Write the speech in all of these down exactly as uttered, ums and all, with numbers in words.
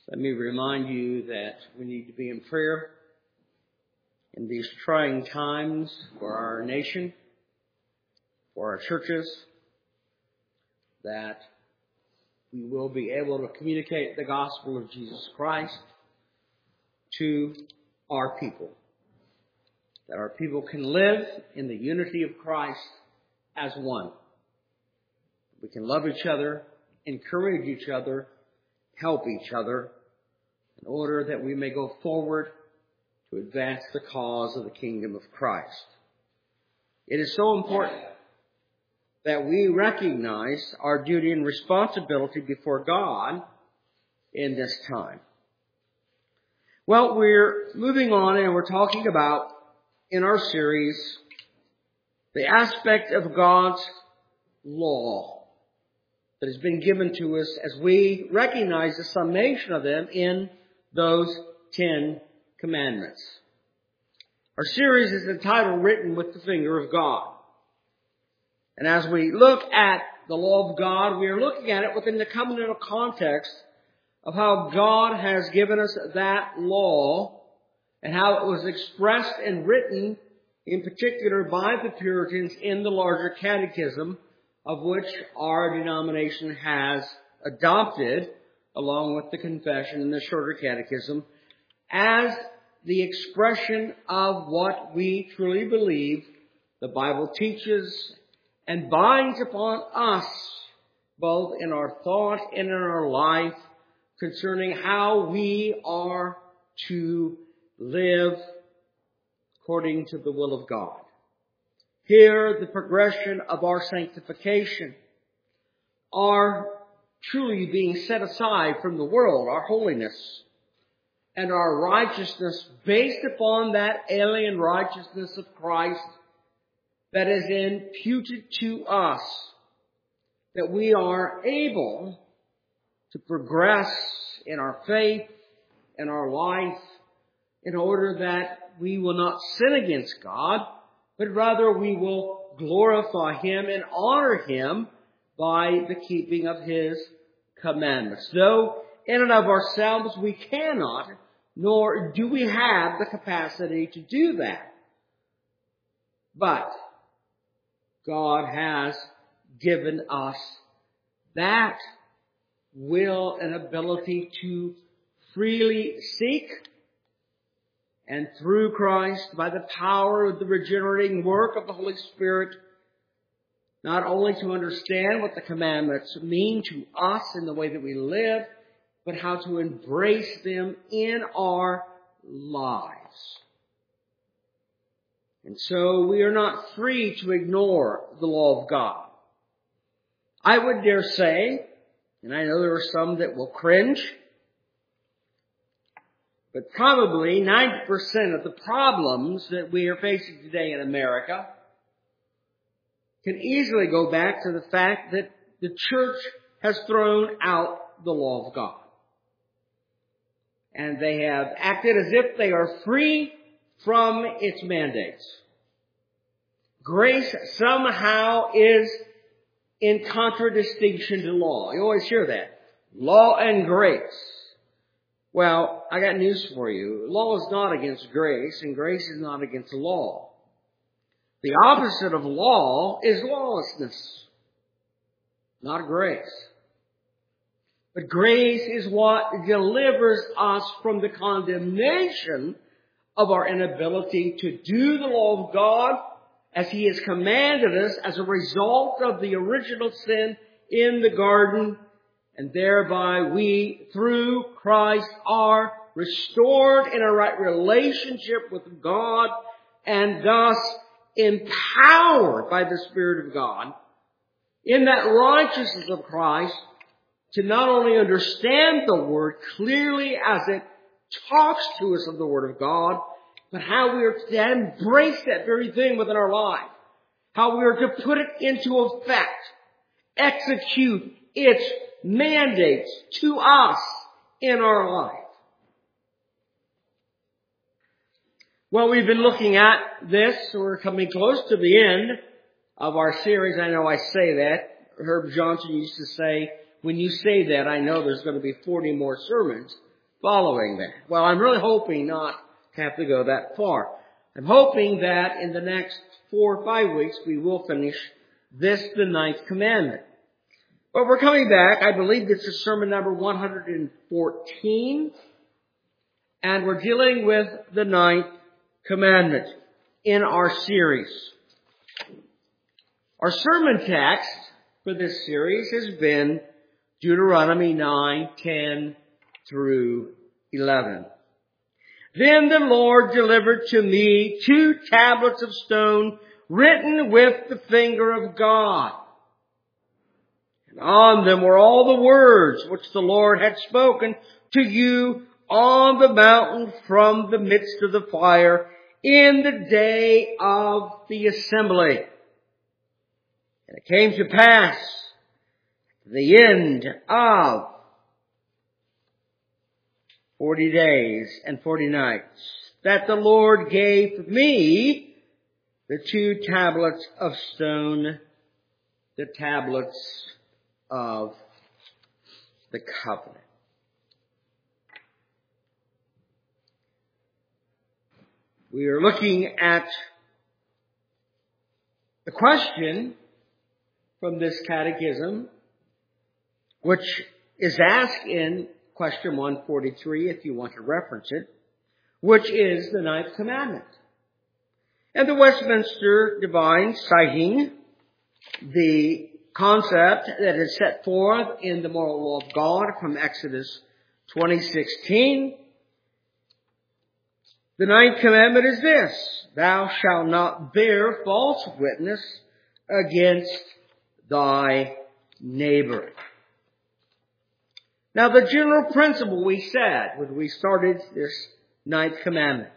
Let me remind you that we need to be in prayer in these trying times for our nation, for our churches, that we will be able to communicate the gospel of Jesus Christ to our people. That our people can live in the unity of Christ as one. We can love each other, encourage each other, help each other, in order that we may go forward to advance the cause of the kingdom of Christ. It is so important that we recognize our duty and responsibility before God in this time. Well, we're moving on and we're talking about, in our series, the aspect of God's law that has been given to us as we recognize the summation of them in those Ten Commandments. Our series is entitled Written with the Finger of God. And as we look at the law of God, we are looking at it within the covenantal context of how God has given us that law and how it was expressed and written in particular by the Puritans in the larger catechism, of which our denomination has adopted, along with the confession and the shorter catechism, as the expression of what we truly believe the Bible teaches and binds upon us, both in our thought and in our life, concerning how we are to live according to the will of God. Here, the progression of our sanctification, our truly being set aside from the world, our holiness, and our righteousness based upon that alien righteousness of Christ that is imputed to us, that we are able to progress in our faith and our life in order that we will not sin against God, but rather we will glorify Him and honor Him by the keeping of His commandments. Though in and of ourselves we cannot, nor do we have the capacity to do that. But God has given us that will and ability to freely seek, and through Christ, by the power of the regenerating work of the Holy Spirit, not only to understand what the commandments mean to us in the way that we live, but how to embrace them in our lives. And so we are not free to ignore the law of God. I would dare say, and I know there are some that will cringe, but probably ninety percent of the problems that we are facing today in America can easily go back to the fact that the church has thrown out the law of God. And they have acted as if they are free from its mandates. Grace somehow is in contradistinction to law. You always hear that. Law and grace. Well, I got news for you. Law is not against grace, and grace is not against law. The opposite of law is lawlessness, not grace. But grace is what delivers us from the condemnation of our inability to do the law of God as He has commanded us as a result of the original sin in the garden. And thereby we, through Christ, are restored in a right relationship with God and thus empowered by the Spirit of God in that righteousness of Christ to not only understand the Word clearly as it talks to us of the Word of God, but how we are to embrace that very thing within our life. How we are to put it into effect, execute its mandates to us in our life. Well, we've been looking at this. We're coming close to the end of our series. I know I say that. Herb Johnson used to say, when you say that, I know there's going to be forty more sermons following that. Well, I'm really hoping not to have to go that far. I'm hoping that in the next four or five weeks we will finish this, the ninth commandment. But we're coming back. I believe this is sermon number one hundred fourteen. And we're dealing with the ninth commandment in our series. Our sermon text for this series has been Deuteronomy nine, ten through eleven. Then the Lord delivered to me two tablets of stone written with the finger of God. And on them were all the words which the Lord had spoken to you on the mountain from the midst of the fire in the day of the assembly. And it came to pass at the end of forty days and forty nights that the Lord gave me the two tablets of stone, the tablets of the covenant. We are looking at the question from this catechism, which is asked in question one forty-three, if you want to reference it, which is the ninth commandment. And the Westminster Divines, citing the concept that is set forth in the moral law of God from Exodus twenty sixteen, the ninth commandment is this: thou shalt not bear false witness against thy neighbor. Now, the general principle we said when we started this ninth commandment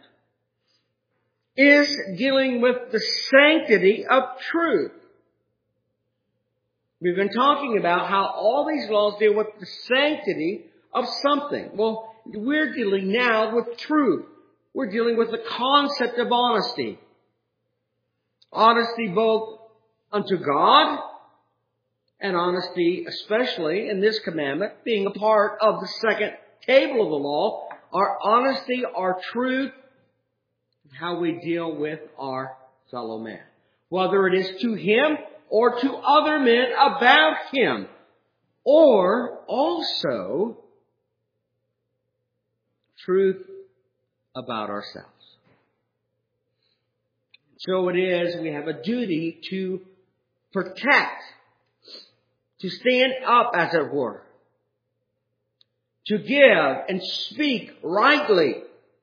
is dealing with the sanctity of truth. We've been talking about how all these laws deal with the sanctity of something. Well, we're dealing now with truth. We're dealing with the concept of honesty. Honesty both unto God, and honesty, especially in this commandment, being a part of the second table of the law, our honesty, our truth, and how we deal with our fellow man. Whether it is to him or to other men about him, or also truth about ourselves. So it is, we have a duty to protect, to stand up, as it were, to give and speak rightly,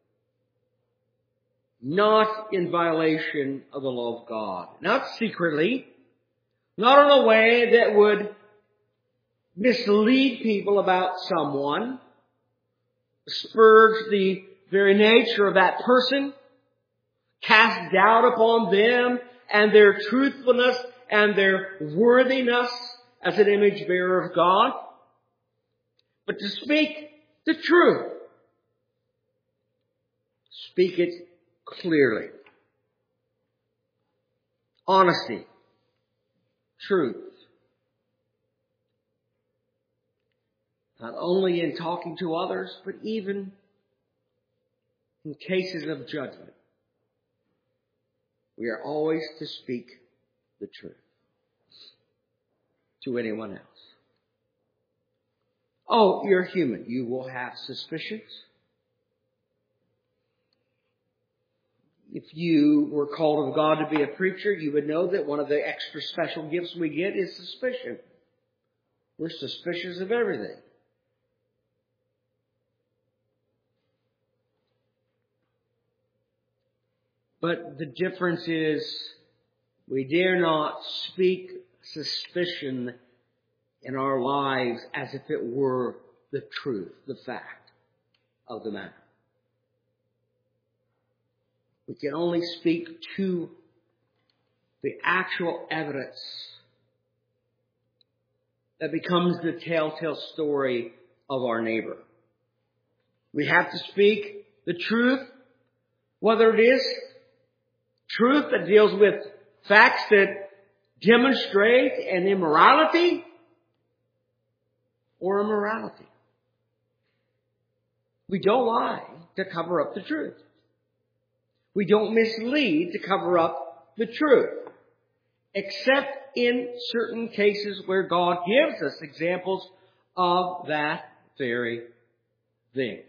not in violation of the law of God, not secretly, not in a way that would mislead people about someone, spurge the very nature of that person, cast doubt upon them and their truthfulness and their worthiness as an image bearer of God, but to speak the truth. Speak it clearly. Honesty. Truth. Not only in talking to others, but even in cases of judgment. We are always to speak the truth to anyone else. Oh, you're human. You will have suspicions. If you were called of God to be a preacher, you would know that one of the extra special gifts we get is suspicion. We're suspicious of everything. But the difference is we dare not speak suspicion in our lives as if it were the truth, the fact of the matter. We can only speak to the actual evidence that becomes the telltale story of our neighbor. We have to speak the truth, whether it is truth that deals with facts that demonstrate an immorality or a morality. We don't lie to cover up the truth. We don't mislead to cover up the truth. Except in certain cases where God gives us examples of that very thing.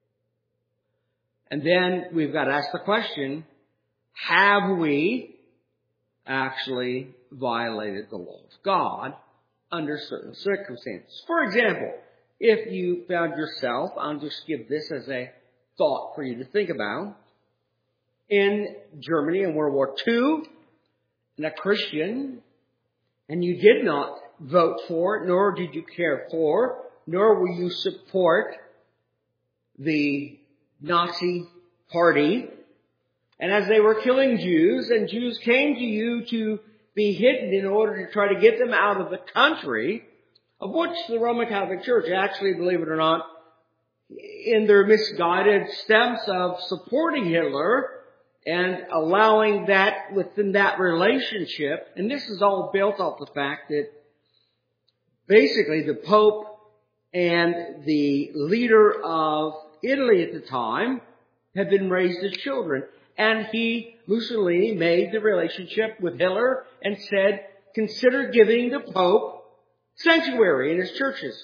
And then we've got to ask the question, have we actually violated the law of God under certain circumstances? For example, if you found yourself, I'll just give this as a thought for you to think about, in Germany in World War Two, and a Christian, and you did not vote for, nor did you care for, nor will you support the Nazi party, and as they were killing Jews, and Jews came to you to be hidden in order to try to get them out of the country, of which the Roman Catholic Church actually, believe it or not, in their misguided steps of supporting Hitler and allowing that within that relationship, and this is all built off the fact that basically the Pope and the leader of Italy at the time had been raised as children. And he, Mussolini, made the relationship with Hitler and said, consider giving the Pope sanctuary in his churches.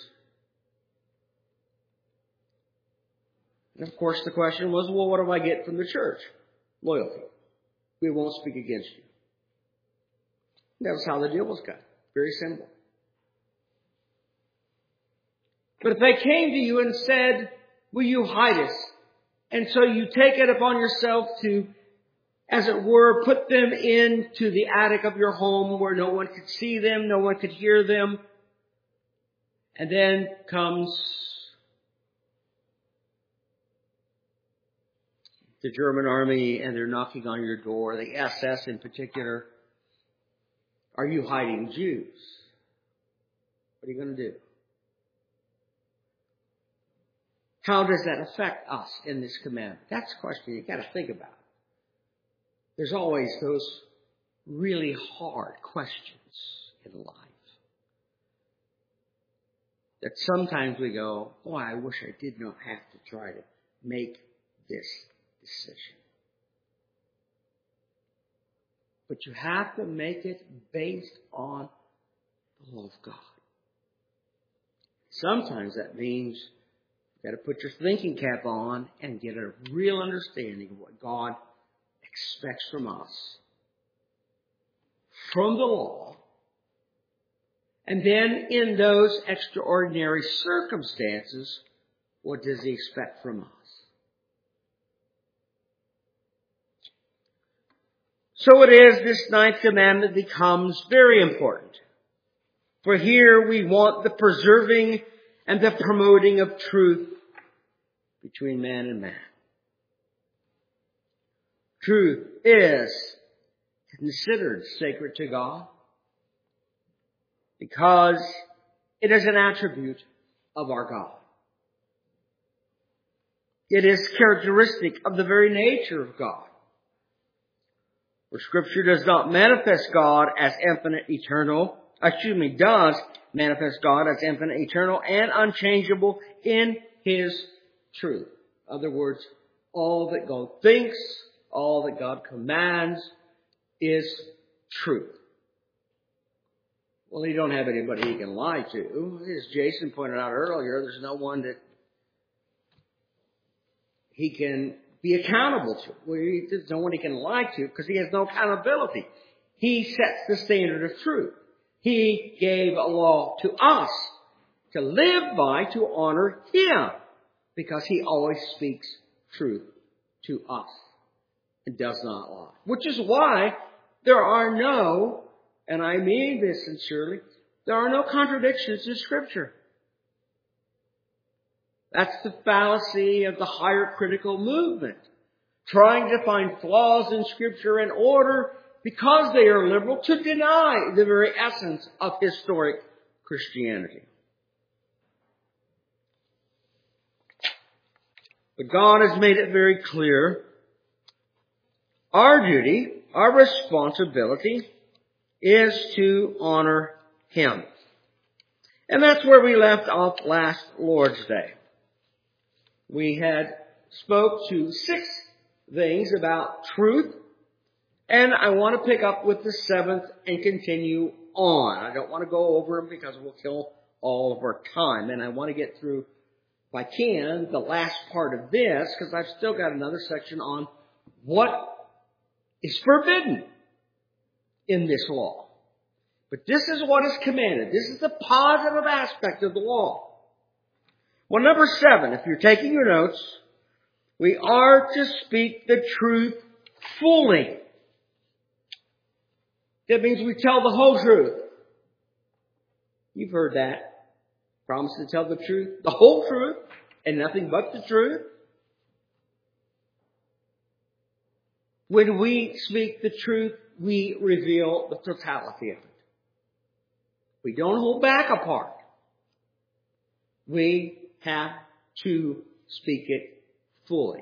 And of course the question was, well, what do I get from the church? Loyalty. We won't speak against you. That was how the deal was cut. Very simple. But if they came to you and said, will you hide us? And so you take it upon yourself to, as it were, put them into the attic of your home where no one could see them, no one could hear them. And then comes the German army and they're knocking on your door, the S S in particular. Are you hiding Jews? What are you going to do? How does that affect us in this commandment? That's a question you've got to think about. There's always those really hard questions in life that sometimes we go, boy, I wish I did not have to try to make this decision. But you have to make it based on the law of God. Sometimes that means you've got to put your thinking cap on and get a real understanding of what God expects from us, from the law, and then in those extraordinary circumstances, what does He expect from us? So it is, this ninth commandment becomes very important. For here we want the preserving and the promoting of truth between man and man. Truth is considered sacred to God because it is an attribute of our God. It is characteristic of the very nature of God. For Scripture does not manifest God as infinite, eternal, excuse me, does manifest God as infinite, eternal, and unchangeable in His truth. In other words, all that God thinks, all that God commands is truth. Well, He don't have anybody He can lie to. As Jason pointed out earlier, there's no one that He can be accountable to. Well, there's no one He can lie to because He has no accountability. He sets the standard of truth. He gave a law to us to live by, to honor Him, because He always speaks truth to us and does not lie. Which is why there are no, and I mean this sincerely, there are no contradictions in Scripture. That's the fallacy of the higher critical movement, trying to find flaws in Scripture in order, because they are liberal, to deny the very essence of historic Christianity. But God has made it very clear. Our duty, our responsibility is to honor Him. And that's where we left off last Lord's Day. We had spoke to six things about truth, and I want to pick up with the seventh and continue on. I don't want to go over them because we'll kill all of our time, and I want to get through, if I can, the last part of this, because I've still got another section on what is forbidden in this law. But this is what is commanded. This is the positive aspect of the law. Well, number seven, if you're taking your notes, we are to speak the truth fully. That means we tell the whole truth. You've heard that. Promise to tell the truth, the whole truth, and nothing but the truth. When we speak the truth, we reveal the totality of it. We don't hold back a part. We have to speak it fully.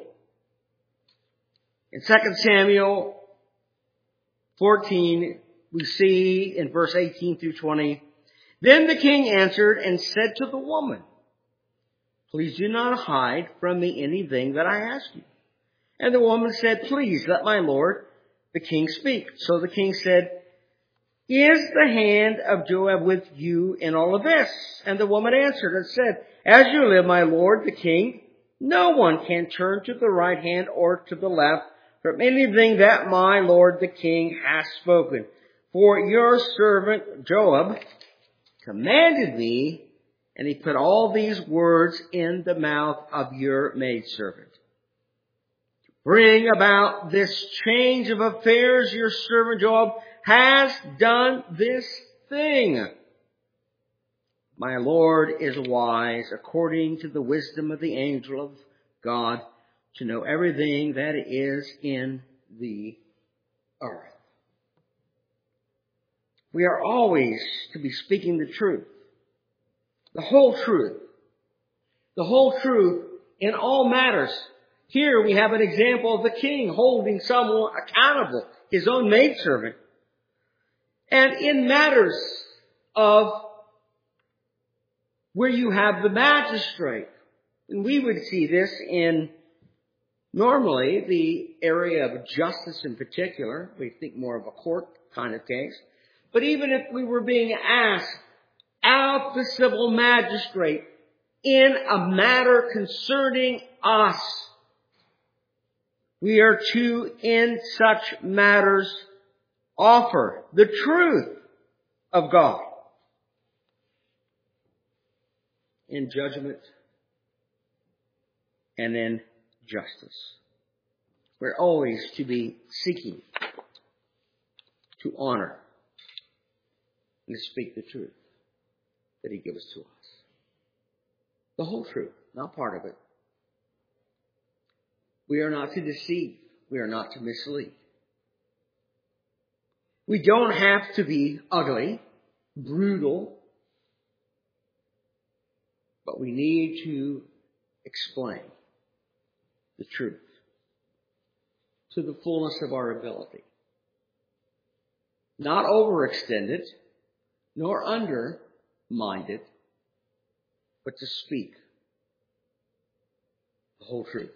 In Second Samuel fourteen, we see in verse eighteen through twenty, then the king answered and said to the woman, please do not hide from me anything that I ask you. And the woman said, please let my lord, the king, speak. So the king said, is the hand of Joab with you in all of this? And the woman answered and said, as you live, my lord, the king, no one can turn to the right hand or to the left from anything that my lord, the king, has spoken. For your servant Joab commanded me, and he put all these words in the mouth of your maidservant. To bring about this change of affairs, your servant Joab has done this thing. My Lord is wise, according to the wisdom of the angel of God, to know everything that is in the earth. We are always to be speaking the truth. The whole truth. The whole truth in all matters. Here we have an example of the king holding someone accountable, his own maidservant. And in matters of where you have the magistrate, and we would see this in normally the area of justice in particular, we think more of a court kind of case. But even if we were being asked of the civil magistrate in a matter concerning us, we are to, in such matters, offer the truth of God in judgment and in justice. We're always to be seeking to honor and to speak the truth that He gives to us. The whole truth, not part of it. We are not to deceive. We are not to mislead. We don't have to be ugly, brutal, but we need to explain the truth to the fullness of our ability. Not overextend it, nor undermine it, but to speak the whole truth.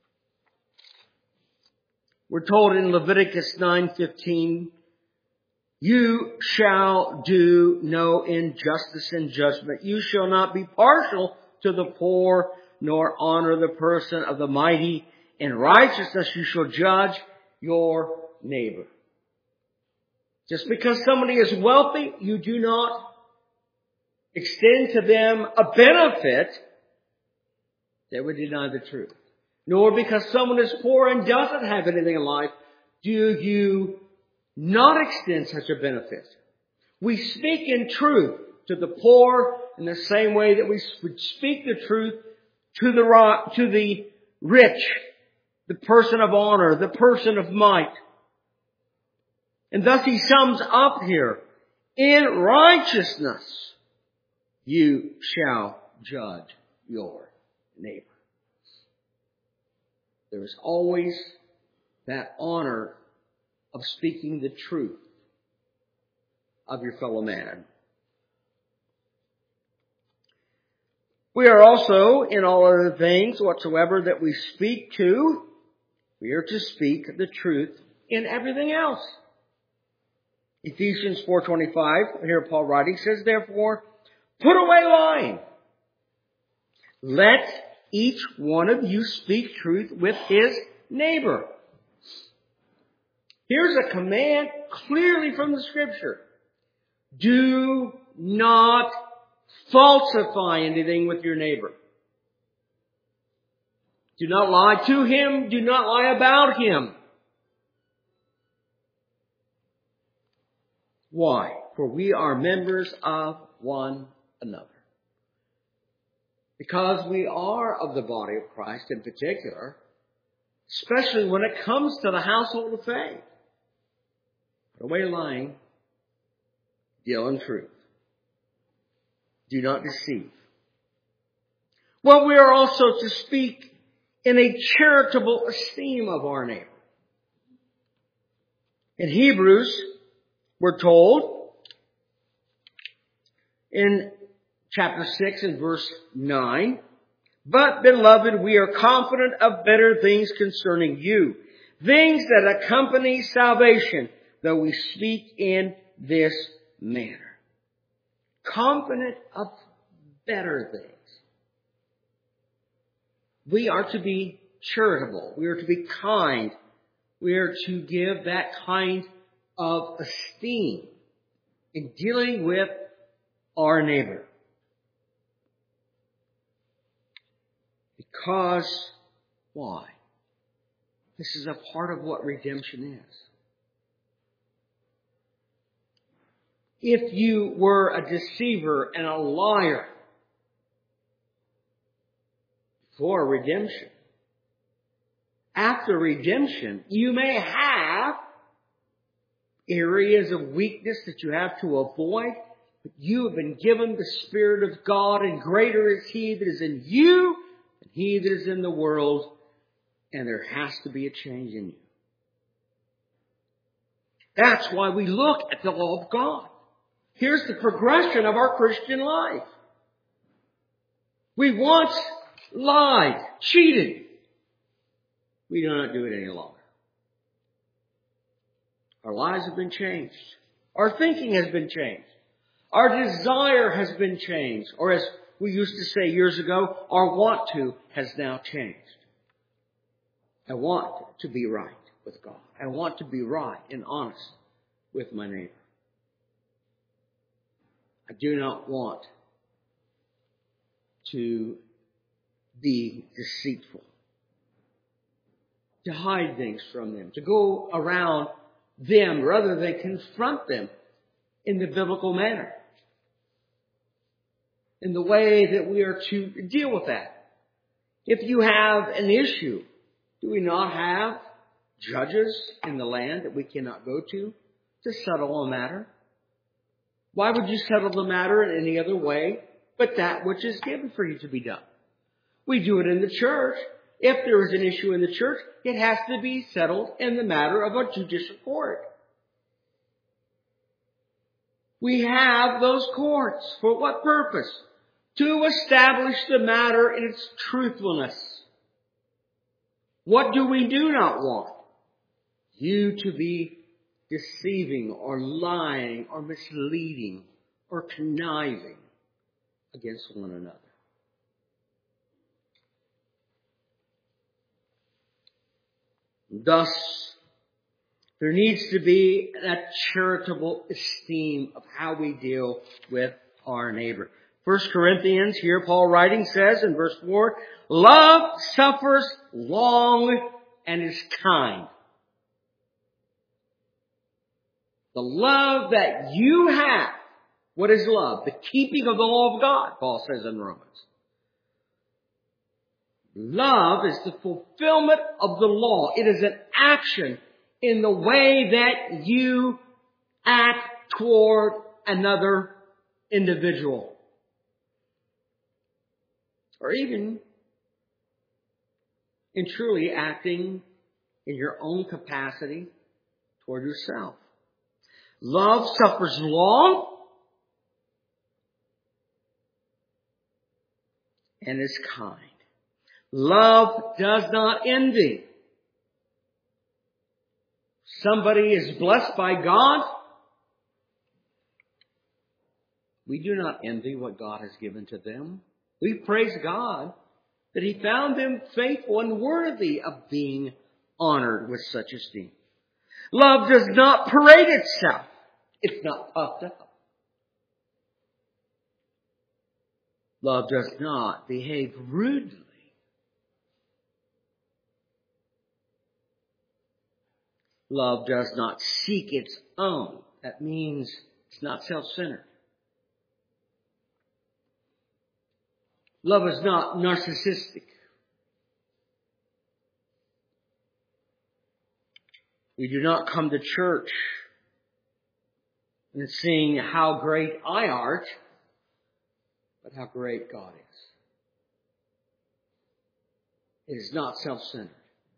We're told in Leviticus nine fifteen, you shall do no injustice in judgment. You shall not be partial to the poor, nor honor the person of the mighty. In righteousness you shall judge your neighbor. Just because somebody is wealthy, you do not extend to them a benefit that would deny the truth. Nor because someone is poor and doesn't have anything in life, do you not extend such a benefit. We speak in truth to the poor in the same way that we would speak the truth to the, to the rich, the person of honor, the person of might. And thus he sums up here, in righteousness you shall judge your neighbor. There is always that honor of speaking the truth of your fellow man. We are also, in all other things whatsoever that we speak to, we are to speak the truth in everything else. Ephesians four twenty-five, here Paul writing, says, therefore, put away lying. Let each one of you speak truth with his neighbor. Here's a command clearly from the Scripture. Do not falsify anything with your neighbor. Do not lie to him. Do not lie about him. Why? For we are members of one another. Because we are of the body of Christ in particular, especially when it comes to the household of faith. Put away lying, deal in truth. Do not deceive. Well, we are also to speak in a charitable esteem of our neighbor. In Hebrews, we're told in chapter six and verse nine, but beloved, we are confident of better things concerning you, things that accompany salvation, though we speak in this manner. Confident of better things. We are to be charitable. We are to be kind. We are to give that kind of esteem in dealing with our neighbor. Because, why? This is a part of what redemption is. If you were a deceiver and a liar before redemption, after redemption, you may have areas of weakness that you have to avoid, but you have been given the Spirit of God, and greater is He that is in you than he that is in the world, and there has to be a change in you. That's why we look at the law of God. Here's the progression of our Christian life. We once lied, cheated. We do not do it any longer. Our lives have been changed. Our thinking has been changed. Our desire has been changed. Or as we used to say years ago, our want to has now changed. I want to be right with God. I want to be right and honest with my neighbor. I do not want to be deceitful, to hide things from them, to go around them rather than confront them in the biblical manner, in the way that we are to deal with that. If you have an issue, do we not have judges in the land that we cannot go to to settle a matter? Why would you settle the matter in any other way but that which is given for you to be done? We do it in the church. If there is an issue in the church, it has to be settled in the matter of a judicial court. We have those courts. For what purpose? To establish the matter in its truthfulness. What do we do not want? You to be deceiving or lying or misleading or conniving against one another. Thus, there needs to be that charitable esteem of how we deal with our neighbor. First Corinthians, here Paul writing says in verse four, love suffers long and is kind. The love that you have. What is love? The keeping of the law of God, Paul says in Romans. Love is the fulfillment of the law. It is an action in the way that you act toward another individual. Or even in truly acting in your own capacity toward yourself. Love suffers long and is kind. Love does not envy. Somebody is blessed by God. We do not envy what God has given to them. We praise God that He found them faithful and worthy of being honored with such esteem. Love does not parade itself. It's not puffed up. Love does not behave rudely. Love does not seek its own. That means it's not self-centered. Love is not narcissistic. We do not come to church and sing how great I art, but how great God is. It is not self-centered.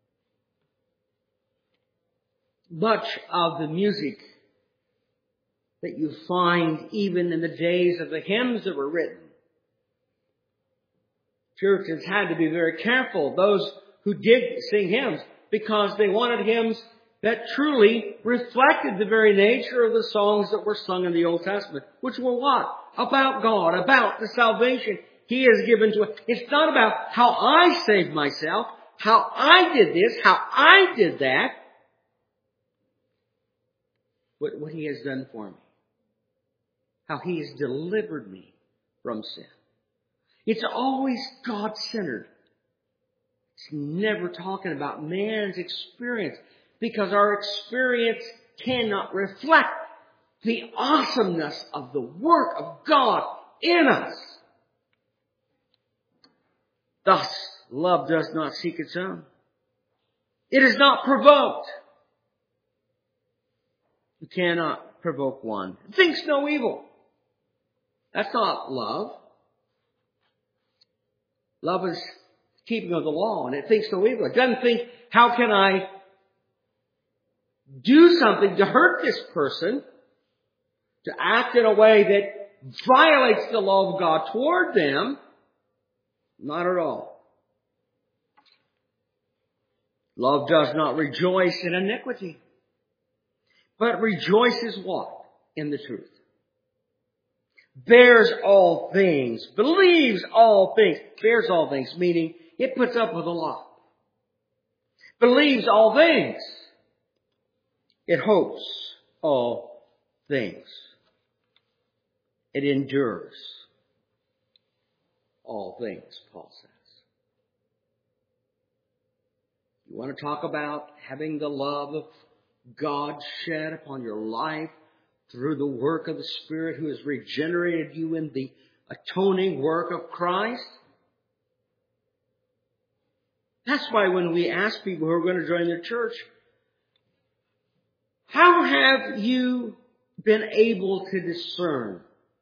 Much of the music that you find even in the days of the hymns that were written, churches had to be very careful, those who did sing hymns, because they wanted hymns that truly reflected the very nature of the songs that were sung in the Old Testament, which were what? About God, about the salvation He has given to us. It's not about how I saved myself, how I did this, how I did that, but what He has done for me. How He has delivered me from sin. It's always God-centered. It's never talking about man's experience, because our experience cannot reflect the awesomeness of the work of God in us. Thus, love does not seek its own. It is not provoked. You cannot provoke one. It thinks no evil. That's not love. Love is keeping of the law, and it thinks no evil. It doesn't think, how can I do something to hurt this person, to act in a way that violates the law of God toward them. Not at all. Love does not rejoice in iniquity, but rejoices what? In the truth. Bears all things, believes all things, bears all things, meaning it puts up with a lot. Believes all things. It hopes all things. It endures all things, Paul says. You want to talk about having the love of God shed upon your life through the work of the Spirit who has regenerated you in the atoning work of Christ? That's why when we ask people who are going to join the church, how have you been able to discern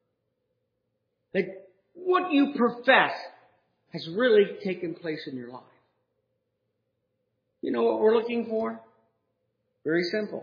that what you profess has really taken place in your life? You know what we're looking for? Very simple.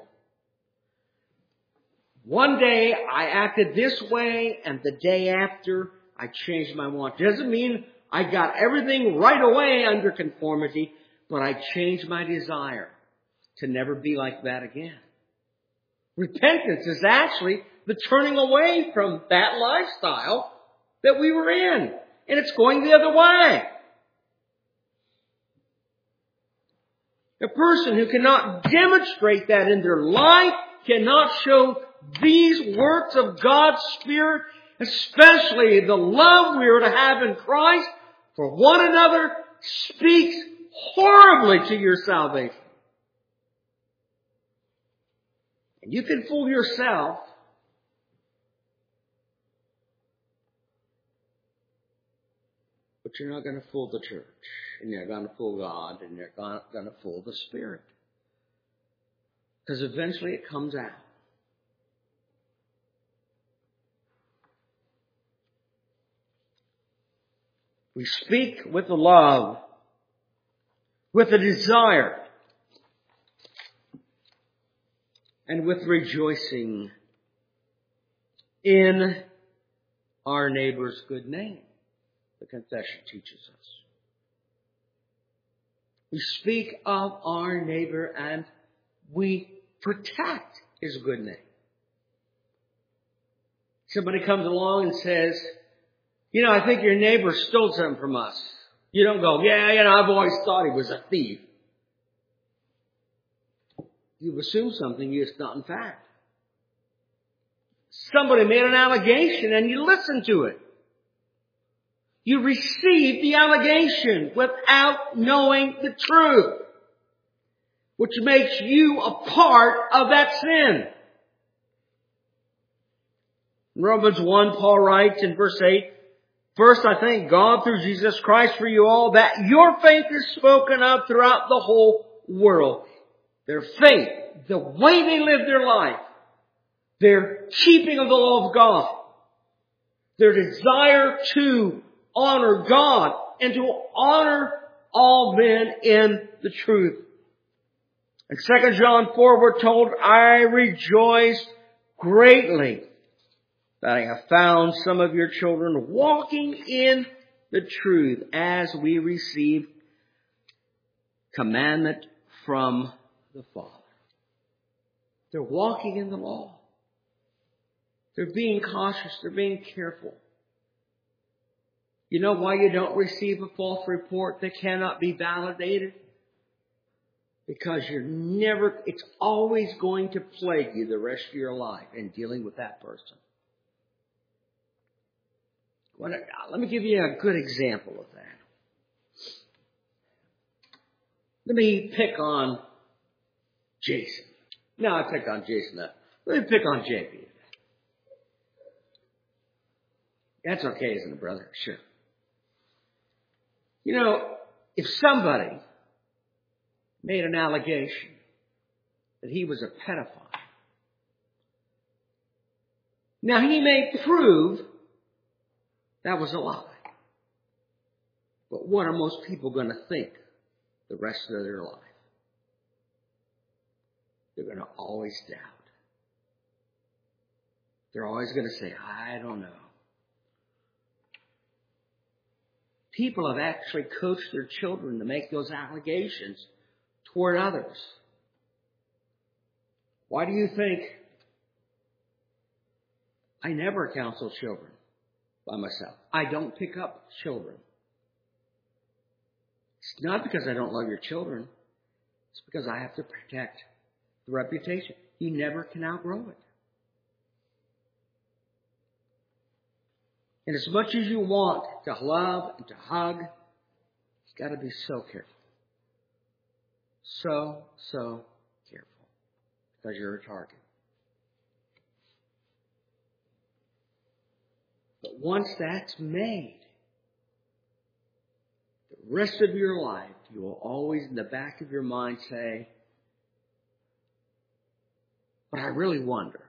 One day I acted this way, and the day after I changed my want. Doesn't mean I got everything right away under conformity, but I changed my desire to never be like that again. Repentance is actually the turning away from that lifestyle that we were in. And it's going the other way. A person who cannot demonstrate that in their life cannot show these works of God's Spirit, especially the love we are to have in Christ for one another, speaks horribly to your salvation. And you can fool yourself, but you're not going to fool the church, and you're going to fool God, and you're not going to fool the Spirit. Because eventually it comes out. We speak with the love, with the desire, and with rejoicing in our neighbor's good name. the confession teaches us. We speak of our neighbor and we protect his good name. Somebody comes along and says, you know, I think your neighbor stole something from us. You don't go, yeah, you know, I've always thought he was a thief. You've assumed something it's not in fact. Somebody made an allegation and you listen to it. You receive the allegation without knowing the truth, which makes you a part of that sin. In Romans one, Paul writes in verse eight, first, I thank God through Jesus Christ for you all that your faith is spoken of throughout the whole world. Their faith, the way they live their life, their keeping of the law of God, their desire to honor God and to honor all men in the truth. In Second John four, we're told, I rejoice greatly that I have found some of your children walking in the truth as we receive commandment from the Father. They're walking in the law. They're being cautious. They're being careful. You know why you don't receive a false report that cannot be validated? Because you're never, it's always going to plague you the rest of your life in dealing with that person. Let me give you a good example of that. Let me pick on Jason. No, I pick on Jason. Let me pick on J P. That's okay, isn't it, brother? Sure. You know, if somebody made an allegation that he was a pedophile, now he may prove that was a lie. But what are most people going to think the rest of their life? They're going to always doubt. They're always going to say, I don't know. People have actually coached their children to make those allegations toward others. Why do you think I never counsel children by myself? I don't pick up children. It's not because I don't love your children. It's because I have to protect the reputation. You never can outgrow it. And as much as you want to love and to hug, you've got to be so careful. So, so careful. Because you're a target. But once that's made, the rest of your life, you will always in the back of your mind say, but I really wonder.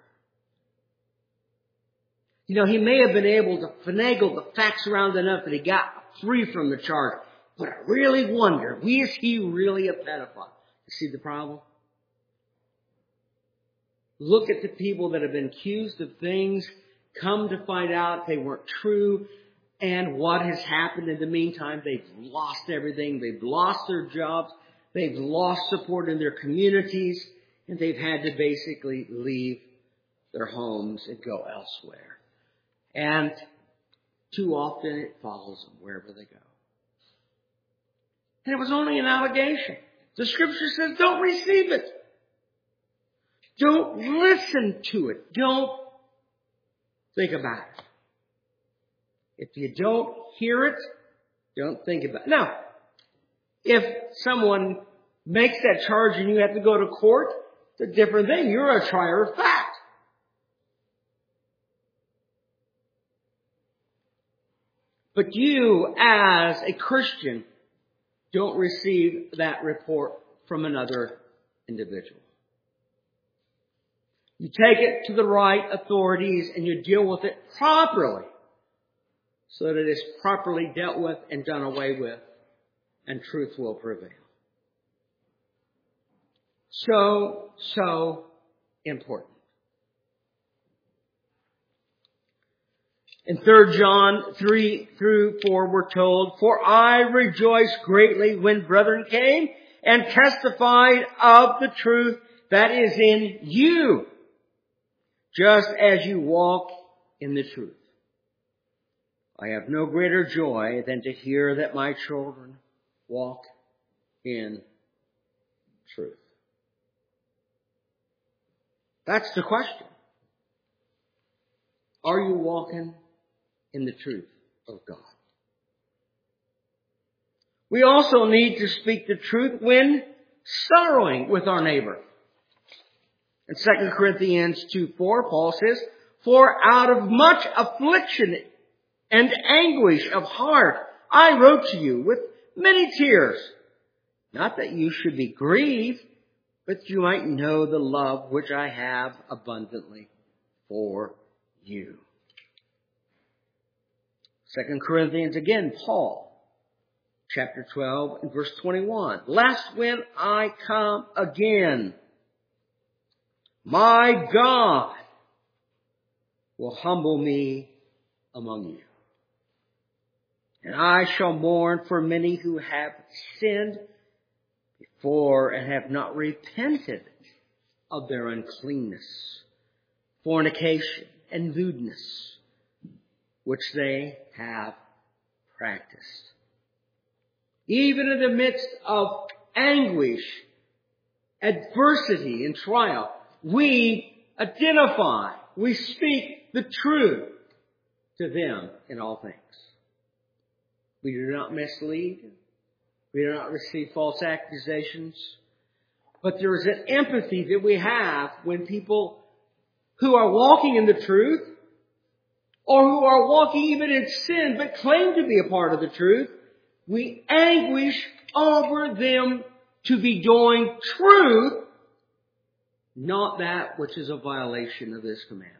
You know, he may have been able to finagle the facts around enough that he got free from the charge. But I really wonder, is he really a pedophile? You see the problem? Look at the people that have been accused of things, come to find out they weren't true, and what has happened in the meantime. They've lost everything. They've lost their jobs. They've lost support in their communities, and they've had to basically leave their homes and go elsewhere. And too often it follows them wherever they go. And it was only an allegation. The scripture says don't receive it. Don't listen to it. Don't think about it. If you don't hear it, don't think about it. Now, if someone makes that charge and you have to go to court, it's a different thing. You're a trier of fact. But you, as a Christian, don't receive that report from another individual. You take it to the right authorities and you deal with it properly so that it is properly dealt with and done away with, and truth will prevail. So, so important. In Third John three through four, we're told, "For I rejoiced greatly when brethren came and testified of the truth that is in you, just as you walk in the truth. I have no greater joy than to hear that my children walk in truth." That's the question. Are you walking in the truth of God? We also need to speak the truth when sorrowing with our neighbor. In Second Corinthians two four, Paul says, "For out of much affliction and anguish of heart I wrote to you with many tears, not that you should be grieved, but that you might know the love which I have abundantly for you." Second Corinthians again, Paul, chapter twelve and verse twenty-one. "Lest when I come again, my God will humble me among you. And I shall mourn for many who have sinned before and have not repented of their uncleanness, fornication, and lewdness, which they have practiced." Even in the midst of anguish, adversity, and trial, we identify, we speak the truth to them in all things. We do not mislead. We do not receive false accusations. But there is an empathy that we have when people who are walking in the truth, or who are walking even in sin but claim to be a part of the truth, we anguish over them to be doing truth, not that which is a violation of this commandment.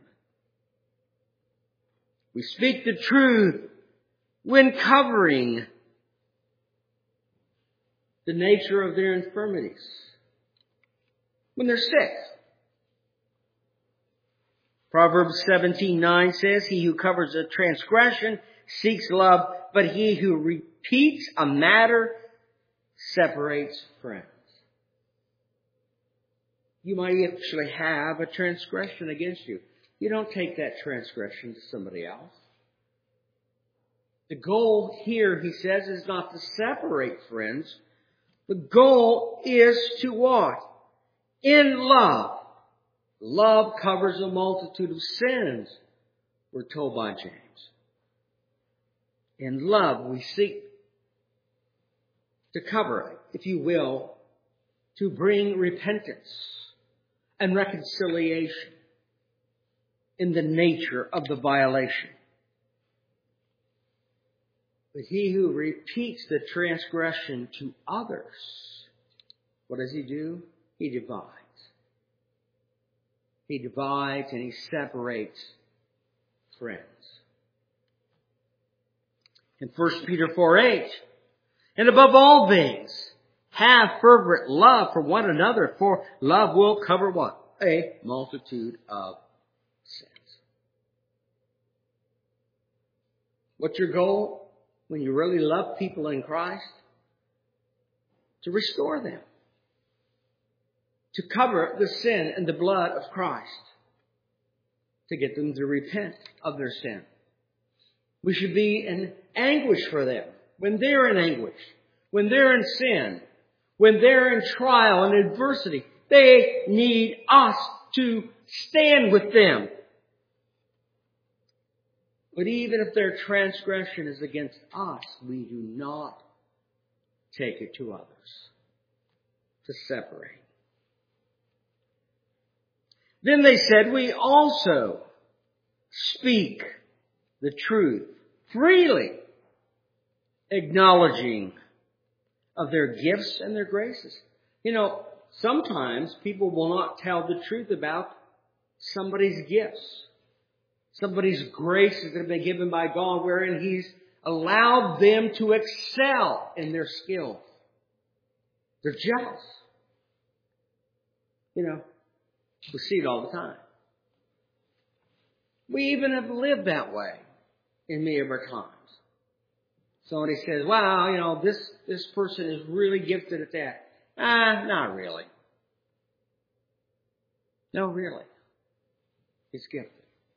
We speak the truth when covering the nature of their infirmities, when they're sick. Proverbs seventeen nine says, "He who covers a transgression seeks love, but he who repeats a matter separates friends." You might actually have a transgression against you. You don't take that transgression to somebody else. The goal here, he says, is not to separate friends. The goal is to what? In love. Love covers a multitude of sins, we're told by James. In love, we seek to cover it, if you will, to bring repentance and reconciliation in the nature of the violation. But he who repeats the transgression to others, what does he do? He divides. He divides and he separates friends. In First Peter four eight, "And above all things, have fervent love for one another, for love will cover" what? A multitude of sins. What's your goal when you really love people in Christ? To restore them. To cover the sin and the blood of Christ. To get them to repent of their sin. We should be in anguish for them. When they're in anguish. When they're in sin. When they're in trial and adversity. They need us to stand with them. But even if their transgression is against us, we do not take it to others. To separate. Then they said, "We also speak the truth freely, acknowledging of their gifts and their graces." You know, sometimes people will not tell the truth about somebody's gifts, somebody's graces that have been given by God, wherein He's allowed them to excel in their skills. They're jealous. You know, we see it all the time. We even have lived that way. in many of our times. Somebody says, wow, you know, this, this person is really gifted at that. Ah, not really. No, really. He's gifted.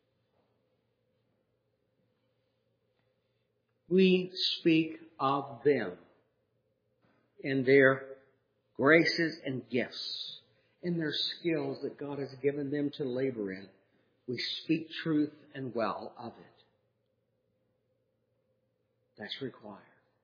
We speak of them and their graces and gifts and their skills that God has given them to labor in. We speak truth and well of it. That's required.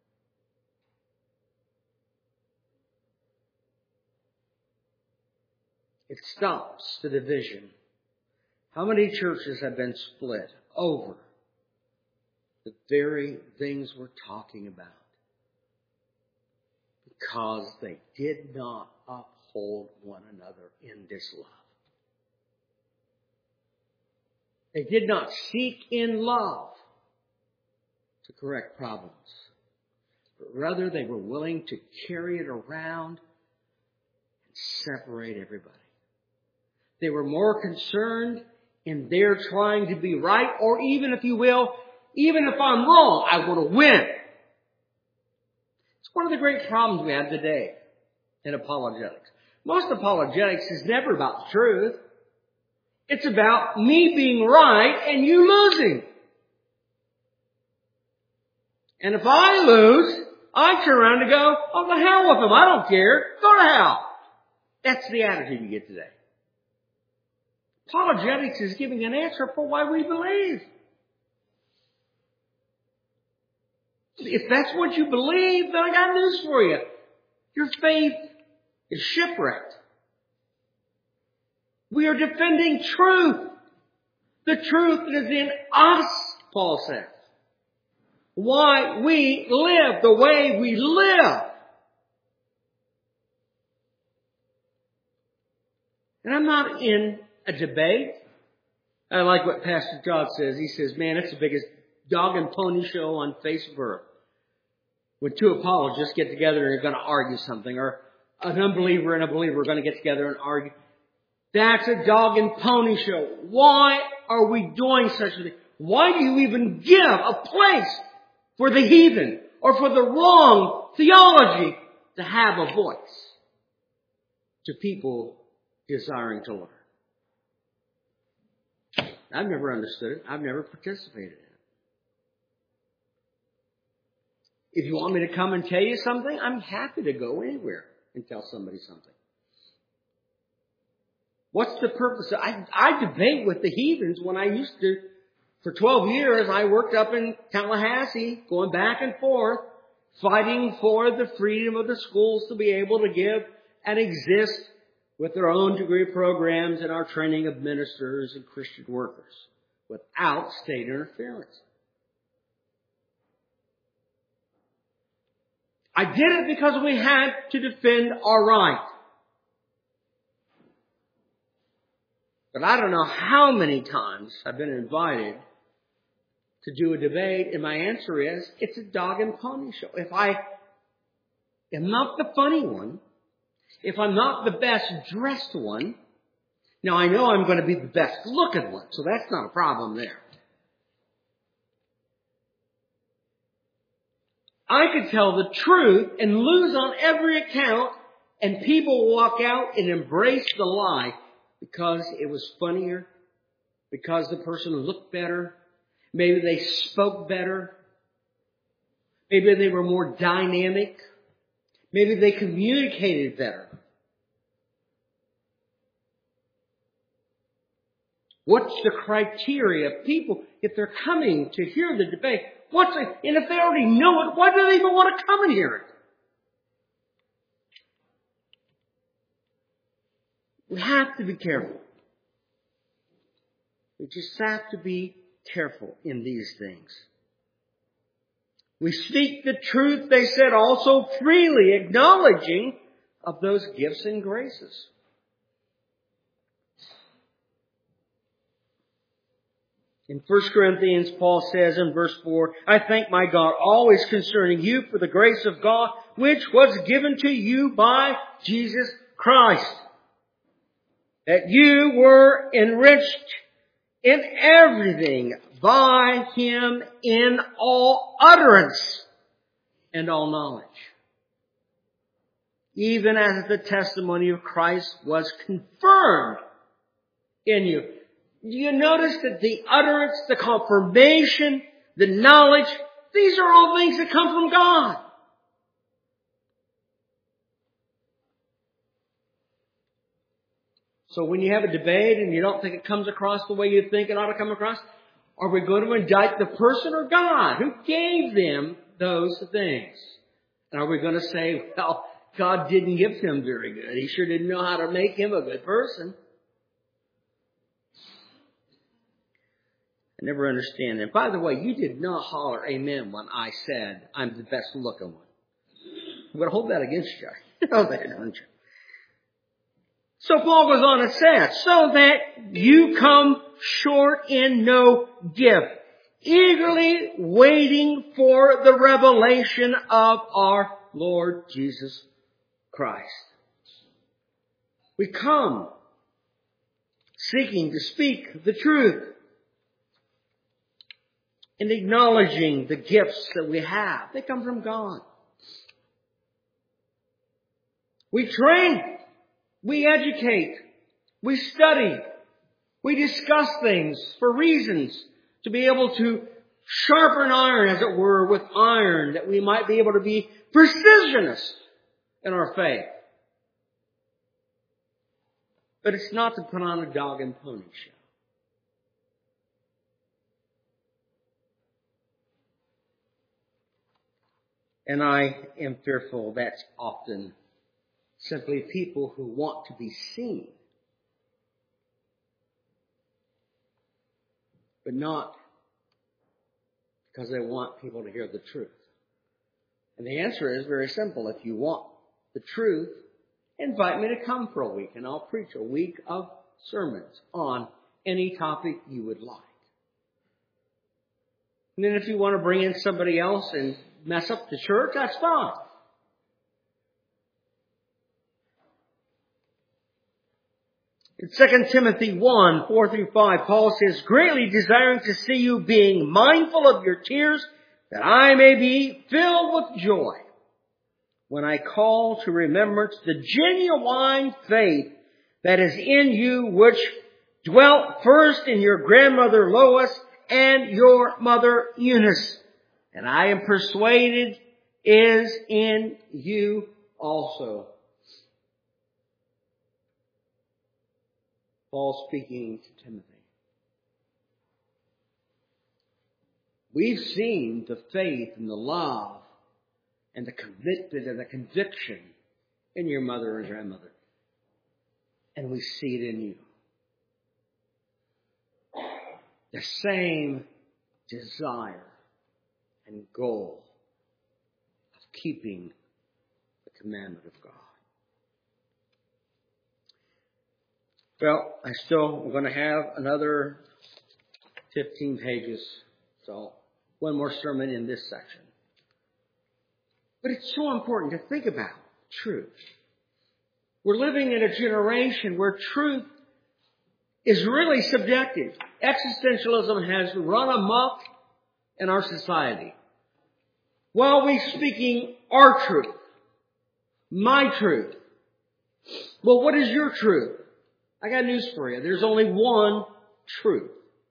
It stops the division. How many churches have been split over the very things we're talking about? Because they did not uphold one another in this love. They did not seek in love to correct problems, but rather they were willing to carry it around and separate everybody. They were more concerned in their trying to be right, or even, if you will, even if I'm wrong, I want to win. It's one of the great problems we have today in apologetics. Most apologetics is never about the truth. It's about me being right and you losing. And if I lose, I turn around and go, oh, the hell with them. I don't care. Go to hell. That's the attitude you get today. Apologetics is giving an answer for why we believe. If that's what you believe, then I got news for you. Your faith is shipwrecked. We are defending truth. The truth that is in us, Paul says. Why we live the way we live. And I'm not in a debate. I like what Pastor Todd says. He says, man, it's the biggest dog and pony show on face of earth. When two apologists get together and are going to argue something, or an unbeliever and a believer are going to get together and argue. That's a dog and pony show. Why are we doing such a thing? Why do you even give a place for the heathen or for the wrong theology to have a voice to people desiring to learn? I've never understood it. I've never participated in it. If you want me to come and tell you something, I'm happy to go anywhere and tell somebody something. What's the purpose? I, I debate with the heathens when I used to. For twelve years, I worked up in Tallahassee, going back and forth, fighting for the freedom of the schools to be able to give and exist with their own degree programs and our training of ministers and Christian workers without state interference. I did it because we had to defend our right. But I don't know how many times I've been invited to do a debate, and my answer is, it's a dog and pony show. If I am not the funny one, if I'm not the best dressed one, now I know I'm going to be the best looking one, so that's not a problem there. I could tell the truth and lose on every account, and people walk out and embrace the lie because it was funnier, because the person looked better, maybe they spoke better, maybe they were more dynamic, maybe they communicated better. What's the criteria of people if they're coming to hear the debate? What's it? And if they already know it, why do they even want to come and hear it? We have to be careful. We just have to be careful in these things. We speak the truth, they said, also freely, acknowledging of those gifts and graces. In First Corinthians, Paul says in verse four, I thank my God always concerning you for the grace of God, which was given to you by Jesus Christ, that you were enriched in everything by Him in all utterance and all knowledge, even as the testimony of Christ was confirmed in you. Do you notice that the utterance, the confirmation, the knowledge, these are all things that come from God. So when you have a debate and you don't think it comes across the way you think it ought to come across, are we going to indict the person or God who gave them those things? And are we going to say, well, God didn't give him very good. He sure didn't know how to make him a good person. I never understand that. By the way, you did not holler amen when I said I'm the best looking one. I'm going to hold that against you. You know that, don't you? So Paul goes on and says, so that you come short in no gift, eagerly waiting for the revelation of our Lord Jesus Christ. We come seeking to speak the truth and acknowledging the gifts that we have. They come from God. We train. We educate, we study, we discuss things for reasons to be able to sharpen iron, as it were, with iron, that we might be able to be precisionists in our faith. But it's not to put on a dog and pony show. And I am fearful that's often simply people who want to be seen, but not because they want people to hear the truth. And the answer is very simple. If you want the truth, invite me to come for a week, and I'll preach a week of sermons on any topic you would like. And then if you want to bring in somebody else and mess up the church, that's fine. In Second Timothy one, four through five, Paul says, greatly desiring to see you, being mindful of your tears, that I may be filled with joy when I call to remembrance the genuine faith that is in you, which dwelt first in your grandmother Lois and your mother Eunice, and I am persuaded is in you also. Paul speaking to Timothy. We've seen the faith and the love and the commitment and the conviction in your mother and grandmother. And we see it in you. The same desire and goal of keeping the commandment of God. Well, I still am going to have another fifteen pages, so one more sermon in this section. But it's so important to think about truth. We're living in a generation where truth is really subjective. Existentialism has run amok in our society. While we're speaking our truth, my truth. Well, what is your truth? I got news for you. There's only one truth.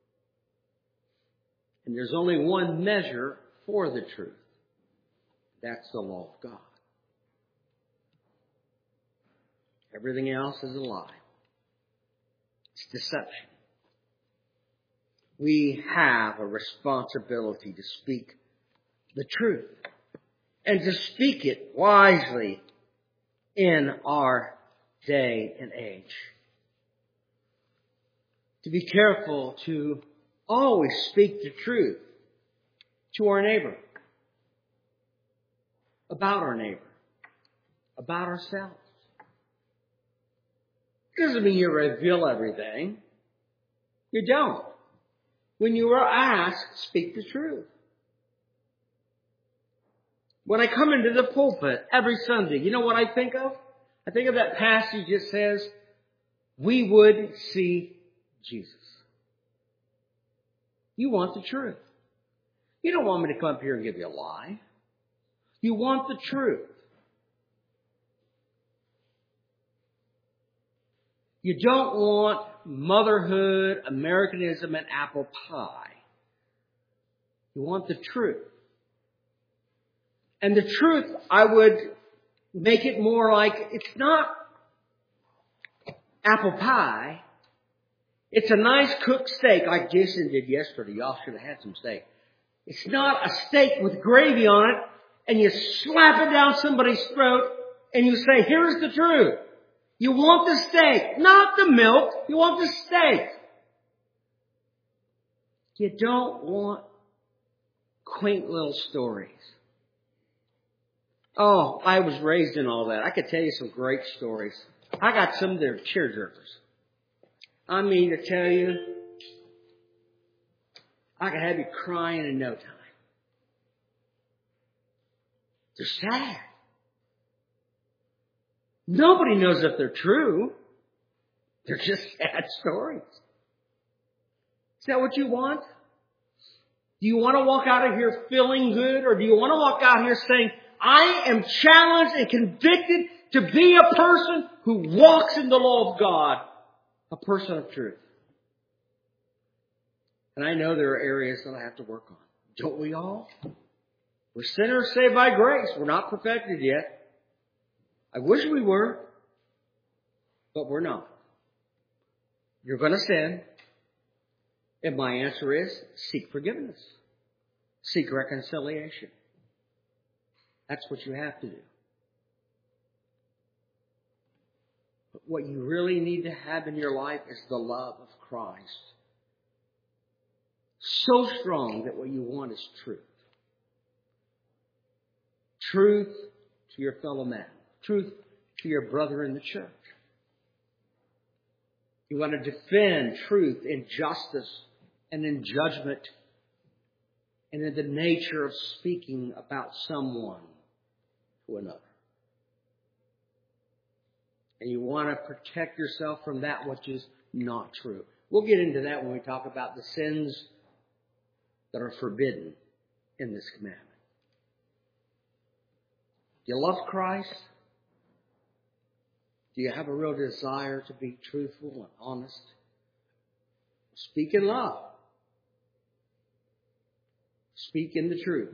And there's only one measure for the truth. That's the law of God. Everything else is a lie. It's deception. We have a responsibility to speak the truth and to speak it wisely in our day and age. To be careful to always speak the truth to our neighbor, about our neighbor, about ourselves. It doesn't mean you reveal everything. You don't. When you are asked, speak the truth. When I come into the pulpit every Sunday, you know what I think of? I think of that passage that says, we would see Jesus. You want the truth. You don't want me to come up here and give you a lie. You want the truth. You don't want motherhood, Americanism, and apple pie. You want the truth. And the truth, I would make it more like it's not apple pie. It's a nice cooked steak like Jason did yesterday. Y'all should have had some steak. It's not a steak with gravy on it and you slap it down somebody's throat and you say, here's the truth. You want the steak, not the milk. You want the steak. You don't want quaint little stories. Oh, I was raised in all that. I could tell you some great stories. I got some that are tearjerkers. I mean to tell you, I could have you crying in no time. They're sad. Nobody knows if they're true. They're just sad stories. Is that what you want? Do you want to walk out of here feeling good, or do you want to walk out here saying, I am challenged and convicted to be a person who walks in the law of God, a person of truth? And I know there are areas that I have to work on. Don't we all? We're sinners saved by grace. We're not perfected yet. I wish we were, but we're not. You're going to sin. And my answer is, seek forgiveness. Seek reconciliation. That's what you have to do. But what you really need to have in your life is the love of Christ. So strong that what you want is truth. Truth to your fellow man. Truth to your brother in the church. You want to defend truth in justice and in judgment and in the nature of speaking about someone to another. And you want to protect yourself from that which is not true. We'll get into that when we talk about the sins that are forbidden in this commandment. Do you love Christ? Do you have a real desire to be truthful and honest? Speak in love. Speak in the truth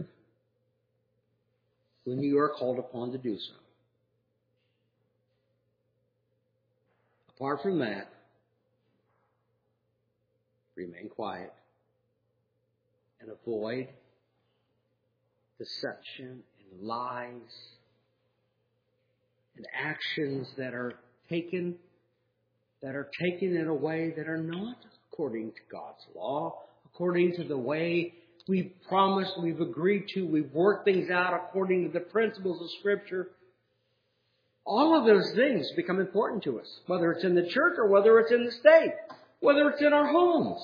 when you are called upon to do so. Apart from that, remain quiet and avoid deception and lies and actions that are taken that are taken in a way that are not according to God's law, according to the way we've promised, we've agreed to, we've worked things out according to the principles of Scripture. All of those things become important to us, whether it's in the church or whether it's in the state, whether it's in our homes.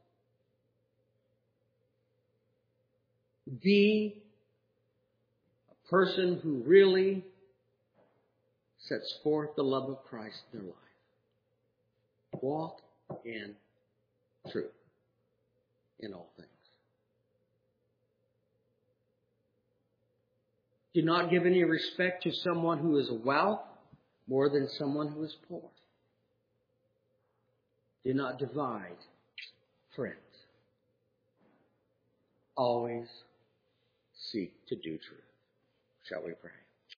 Be a person who really sets forth the love of Christ in their life. Walk in truth in all things. Do not give any respect to someone who is wealth more than someone who is poor. Do not divide friends. Always seek to do truth. Shall we pray?